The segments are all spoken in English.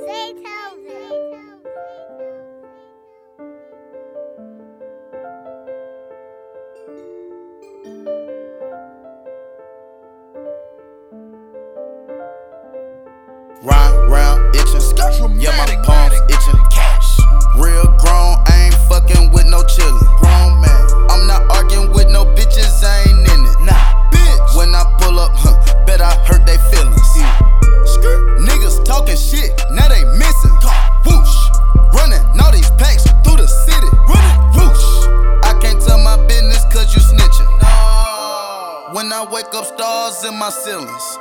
Round itching, yeah, my palms itching. Cash, real grown, I ain't fucking with no chillin'. Grown man, I'm not arguing with no bitches, I ain't in it. Nah, bitch. When I pull up, bet I hurt they feelings. Niggas talking shit, now they missing. Whoosh, running all these packs through the city. Whoosh, I can't tell my business cause you snitching. No. When I wake up, stars in my ceilings.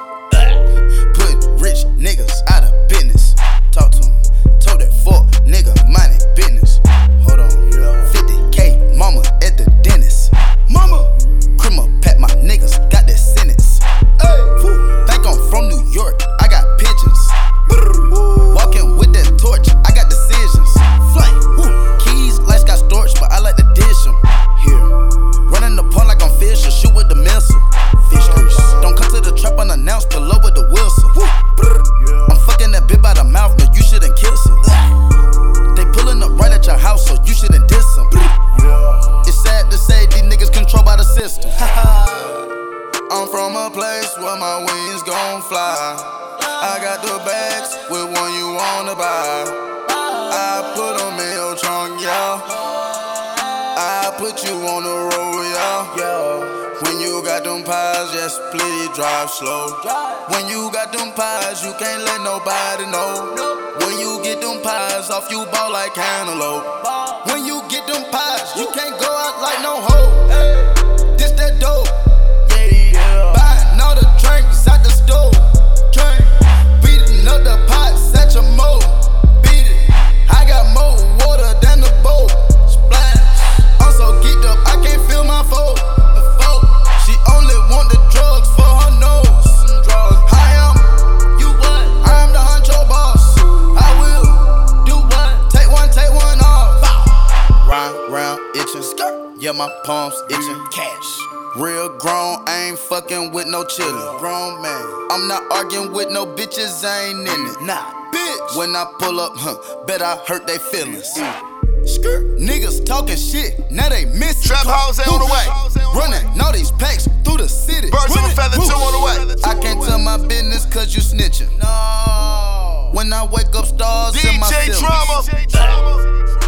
Rich niggas out of business. Talk to him. Told that fuck nigga minded business. Hold on. 50K mama at the dentist. Mama. Crima pat my niggas got that sentence. Think I'm from New York. I got pigeons. Walking with that torch. I got decisions. Flame. Keys like got storage, but I like to dish them. Here. Running the pond like I'm Fisher. Shoot with the missile. Fish grease. Don't come to the trap unannounced. Below with the Wilson. I'm fucking that bitch by the mouth, no, you shouldn't kiss her. They pulling up right at your house, so you shouldn't diss them. It's sad to say these niggas controlled by the system. I'm from a place where my wings gon' fly. I got the bags with one you wanna buy. I put them in your trunk, yeah. I put you on the road, yeah. When you got them pies, just please drive slow. When you got them pies, you can't let nobody know. When you get them pies off, you ball like cantaloupe. When you get them pies, you can't go out like no hoe. This that dope. Buying all the drinks out the stove. Beating up the pots at your mold. Beat it. I got more water than the boat. Splash. I'm so geeked up, I can't feel my foe. She only want the drugs for her nose. I am, you what? I am the honcho boss. I will do what? Take one off. Round itching, yeah, my palms itching. Cash, real grown, I ain't fucking with no chillin'. Grown man, I'm not arguing with no bitches, I ain't in it. Nah, bitch. When I pull up, bet I hurt they feelings. Niggas talking shit, now they missing. Trap house on the way. Running all these packs through the city. Birds of a feather, 2 on the way. I can't tell my business cause you snitching. No. When I wake up, stars in my DJ ceilings. Drama.